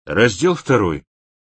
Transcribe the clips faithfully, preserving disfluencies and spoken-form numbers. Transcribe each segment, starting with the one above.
Раздел второй.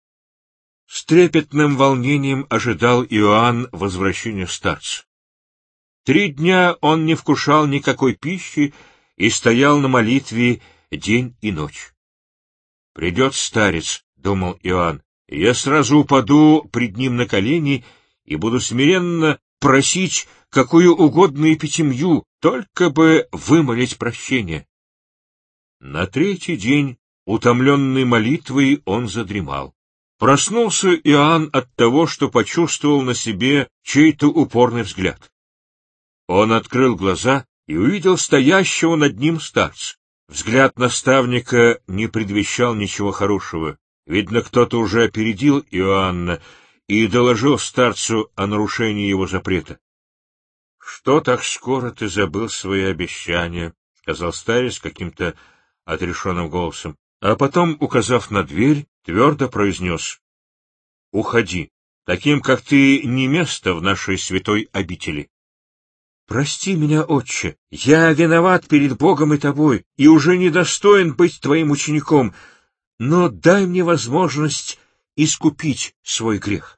С трепетным волнением ожидал Иоанн возвращения старца. Три дня он не вкушал никакой пищи и стоял на молитве день и ночь. «Придет старец», — думал Иоанн, — «и я сразу упаду пред ним на колени и буду смиренно просить какую угодно эпитемью, только бы вымолить прощение». На третий день, утомленный молитвой, он задремал. Проснулся Иоанн от того, что почувствовал на себе чей-то упорный взгляд. Он открыл глаза и увидел стоящего над ним старца. Взгляд наставника не предвещал ничего хорошего. Видно, кто-то уже опередил Иоанна и доложил старцу о нарушении его запрета. — Что так скоро ты забыл свои обещания? — сказал старец каким-то отрешенным голосом, а потом, указав на дверь, твердо произнес: — Уходи, таким, как ты, не место в нашей святой обители. Прости меня, отче, я виноват перед Богом и тобой, и уже недостоин быть твоим учеником, но дай мне возможность искупить свой грех.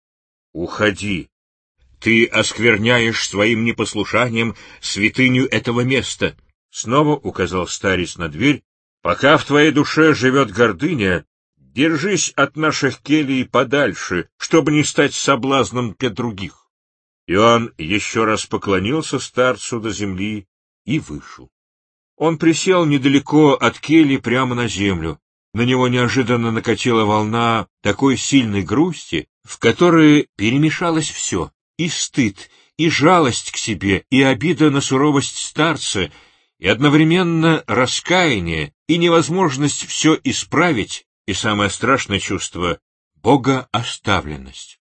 Уходи. Ты оскверняешь своим непослушанием святыню этого места. Снова указал старец на дверь. Пока в твоей душе живет гордыня, держись от наших келий подальше, чтобы не стать соблазном для других. Иоанн еще раз поклонился старцу до земли и вышел. Он присел недалеко от кельи прямо на землю. На него неожиданно накатила волна такой сильной грусти, в которой перемешалось все — и стыд, и жалость к себе, и обида на суровость старца, и одновременно раскаяние, и невозможность все исправить, и самое страшное чувство — богооставленность.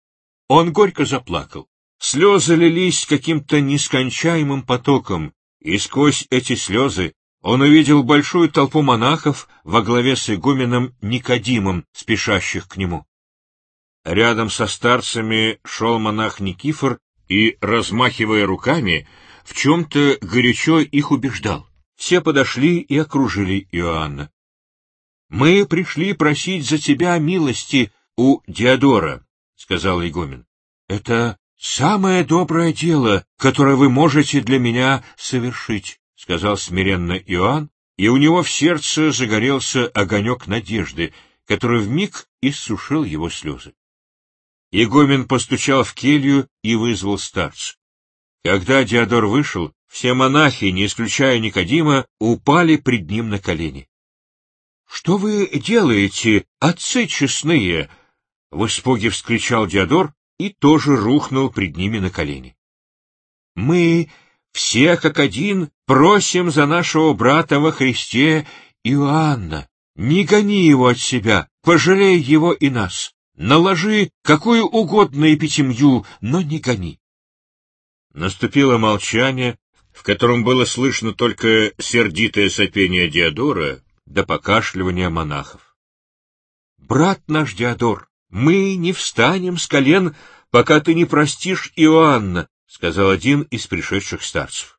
Он горько заплакал. Слезы лились каким-то нескончаемым потоком, и сквозь эти слезы он увидел большую толпу монахов во главе с игуменом Никодимом, спешащих к нему. Рядом со старцами шел монах Никифор и, размахивая руками, в чем-то горячо их убеждал. Все подошли и окружили Иоанна. — Мы пришли просить за тебя милости у Диодора, — сказал игумен. — Это самое доброе дело, которое вы можете для меня совершить, — сказал смиренно Иоанн, и у него в сердце загорелся огонек надежды, который вмиг иссушил его слезы. Игумен постучал в келью и вызвал старца. Когда Диодор вышел, все монахи, не исключая Никодима, упали пред ним на колени. — Что вы делаете, отцы честные? — в испуге вскричал Диодор и тоже рухнул пред ними на колени. — Мы все как один просим за нашего брата во Христе Иоанна. Не гони его от себя, пожалей его и нас. Наложи какую угодно эпитемью, но не гони. Наступило молчание, в котором было слышно только сердитое сопение Диодора да покашливание монахов. — Брат наш Диодор, мы не встанем с колен, пока ты не простишь Иоанна, — сказал один из пришедших старцев.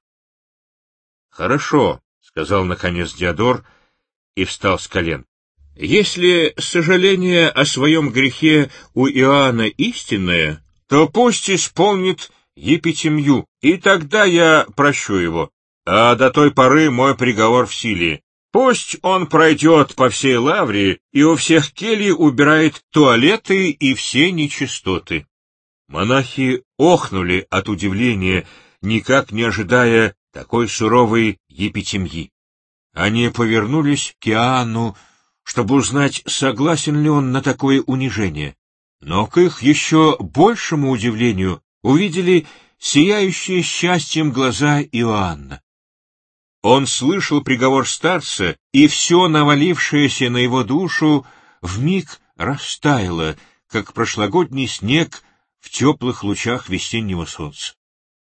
— Хорошо, — сказал наконец Диодор и встал с колен. — Если сожаление о своем грехе у Иоанна истинное, то пусть исполнит епитемью, и тогда я прощу его. А до той поры мой приговор в силе. Пусть он пройдет по всей лавре и у всех келий убирает туалеты и все нечистоты. Монахи охнули от удивления, никак не ожидая такой суровой епитемьи. Они повернулись к Иоанну, чтобы узнать, согласен ли он на такое унижение. Но к их еще большему удивлению увидели сияющие счастьем глаза Иоанна. Он слышал приговор старца, и все навалившееся на его душу вмиг растаяло, как прошлогодний снег в теплых лучах весеннего солнца.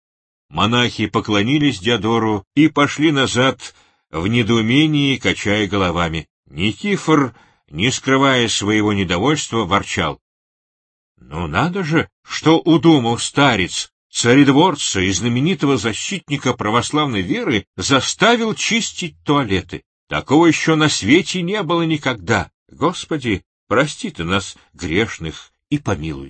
Монахи поклонились Диодору и пошли назад в недоумении, качая головами. Никифор, не скрывая своего недовольства, ворчал. — Ну надо же, что удумал старец! Царедворца и знаменитого защитника православной веры заставил чистить туалеты. Такого еще на свете не было никогда. Господи, прости ты нас, грешных, и помилуй.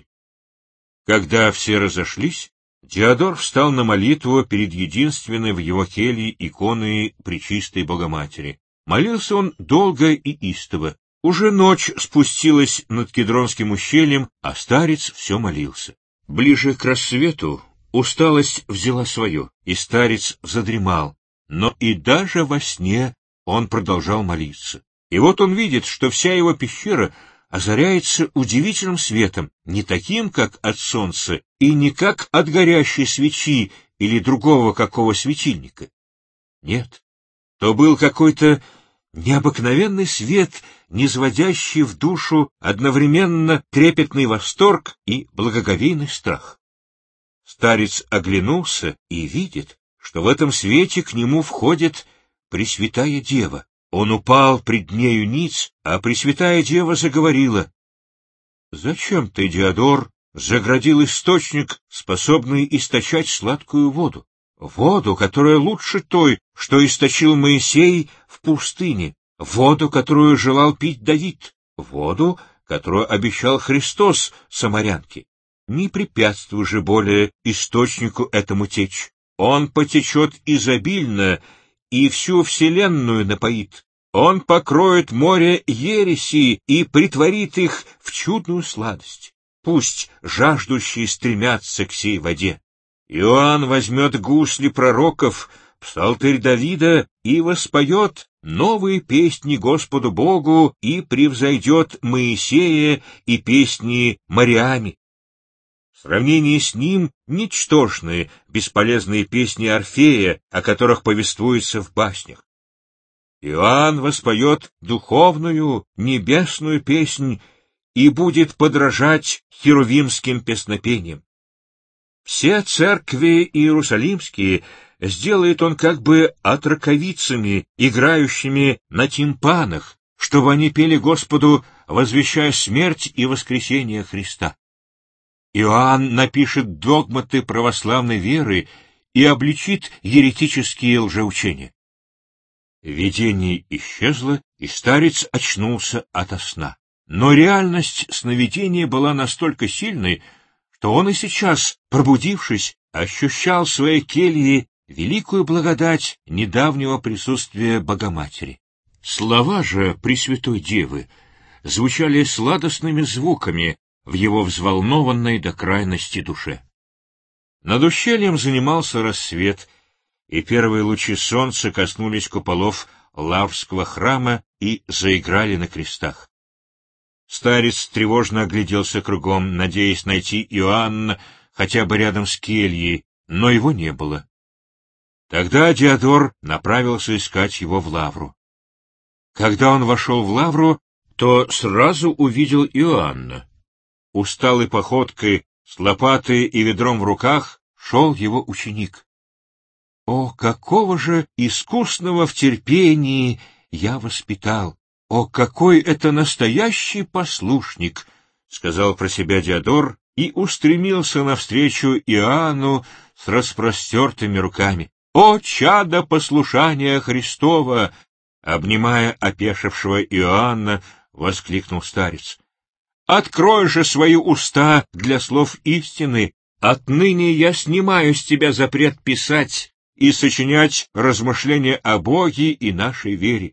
Когда все разошлись, Диодор встал на молитву перед единственной в его келье иконой Пречистой Богоматери. Молился он долго и истово. Уже ночь спустилась над Кедронским ущельем, а старец все молился. Ближе к рассвету усталость взяла свое, и старец задремал, но и даже во сне он продолжал молиться. И вот он видит, что вся его пещера озаряется удивительным светом, не таким, как от солнца, и не как от горящей свечи или другого какого светильника. Нет, то был какой-то необыкновенный свет, низводящий в душу одновременно трепетный восторг и благоговейный страх. Старец оглянулся и видит, что в этом свете к нему входит Пресвятая Дева. Он упал пред нею ниц, а Пресвятая Дева заговорила: «Зачем ты, Диодор, заградил источник, способный источать сладкую воду? Воду, которая лучше той, что источил Моисей в пустыне, воду, которую желал пить Давид, воду, которую обещал Христос самарянке. Не препятствуй же более источнику этому течь. Он потечет изобильно и всю вселенную напоит. Он покроет море ереси и притворит их в чудную сладость. Пусть жаждущие стремятся к сей воде. Иоанн возьмет гусли пророков, псалтырь Давида, и воспоет новые песни Господу Богу, и превзойдет Моисея и песни Мариами. В сравнении с ним ничтожные, бесполезные песни Орфея, о которых повествуется в баснях. Иоанн воспоет духовную, небесную песнь и будет подражать херувимским песнопениям. Все церкви иерусалимские сделает он как бы отроковицами, играющими на тимпанах, чтобы они пели Господу, возвещая смерть и воскресение Христа. Иоанн напишет догматы православной веры и обличит еретические лжеучения. Видение исчезло, и старец очнулся ото сна. Но реальность сновидения была настолько сильной, что он и сейчас, пробудившись, ощущал в своей келье великую благодать недавнего присутствия Богоматери. Слова же Пресвятой Девы звучали сладостными звуками в его взволнованной до крайности душе. Над ущельем занимался рассвет, и первые лучи солнца коснулись куполов Лаврского храма и заиграли на крестах. Старец тревожно огляделся кругом, надеясь найти Иоанна хотя бы рядом с кельей, но его не было. Тогда Диодор направился искать его в лавру. Когда он вошел в лавру, то сразу увидел Иоанна. Усталой походкой, с лопатой и ведром в руках, шел его ученик. «О, какого же искусного в терпении я воспитал! О, какой это настоящий послушник!» — сказал про себя Диодор и устремился навстречу Иоанну с распростертыми руками. «О, чадо послушания Христова!» — обнимая опешившего Иоанна, воскликнул старец. «Открой же свои уста для слов истины. Отныне я снимаю с тебя запрет писать и сочинять размышления о Боге и нашей вере.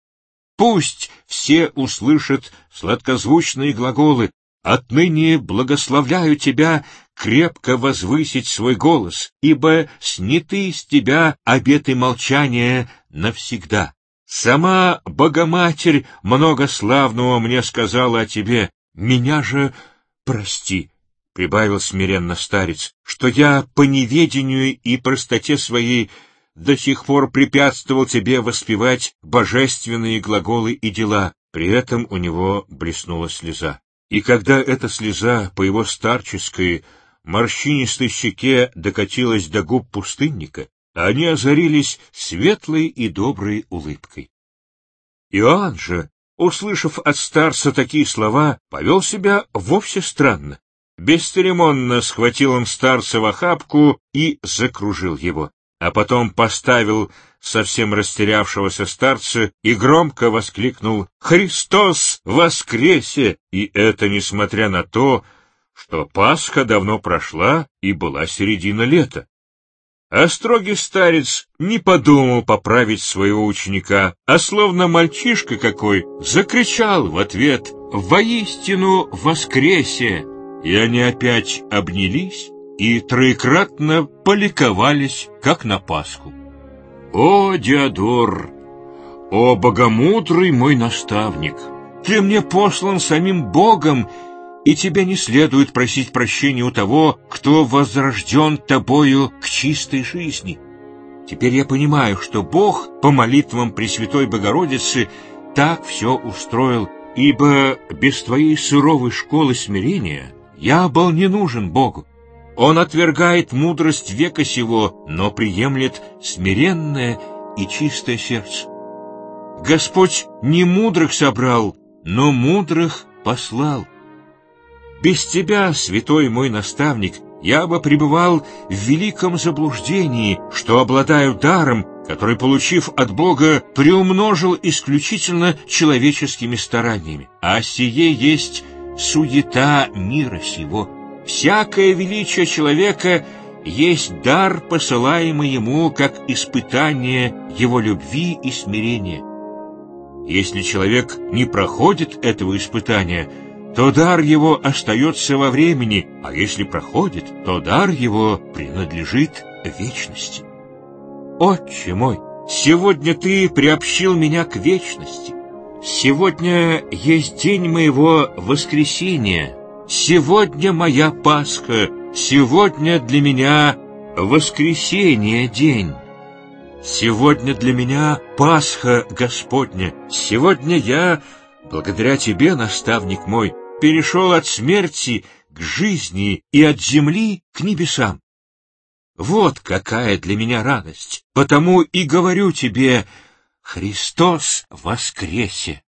Пусть все услышат сладкозвучные глаголы. Отныне благословляю тебя крепко возвысить свой голос, ибо сняты с тебя обеты молчания навсегда. Сама Богоматерь много славного мне сказала о тебе. Меня же прости, — прибавил смиренно старец, — что я по неведению и простоте своей до сих пор препятствовал тебе воспевать божественные глаголы и дела. При этом у него блеснула слеза. И когда эта слеза по его старческой, морщинистой щеке докатилась до губ пустынника, они озарились светлой и доброй улыбкой. Иоанн же, услышав от старца такие слова, повел себя вовсе странно. Бесцеремонно схватил он старца в охапку и закружил его. а потом поставил совсем растерявшегося старца и громко воскликнул «Христос воскресе!» И это несмотря на то, что Пасха давно прошла и была середина лета. А строгий старец не подумал поправить своего ученика, а словно мальчишка какой закричал в ответ «Воистину воскресе!» И они опять обнялись и троекратно поликовались, как на Пасху. «О, Диодор! О, богомудрый мой наставник! Ты мне послан самим Богом, и тебе не следует просить прощения у того, кто возрожден тобою к чистой жизни. Теперь я понимаю, что Бог по молитвам Пресвятой Богородицы так все устроил, ибо без твоей суровой школы смирения я был не нужен Богу. Он отвергает мудрость века сего, но приемлет смиренное и чистое сердце. Господь не мудрых собрал, но мудрых послал. Без тебя, святой мой наставник, я бы пребывал в великом заблуждении, что обладаю даром, который, получив от Бога, приумножил исключительно человеческими стараниями. А сие есть суета мира сего. Всякое величие человека есть дар, посылаемый ему как испытание его любви и смирения. Если человек не проходит этого испытания, то дар его остается во времени, а если проходит, то дар его принадлежит вечности. Отче мой, сегодня ты приобщил меня к вечности. Сегодня есть день моего воскресения. Сегодня моя Пасха, сегодня для меня воскресение день. Сегодня для меня Пасха Господня. Сегодня я, благодаря тебе, наставник мой, перешел от смерти к жизни и от земли к небесам. Вот какая для меня радость, потому и говорю тебе: Христос воскресе!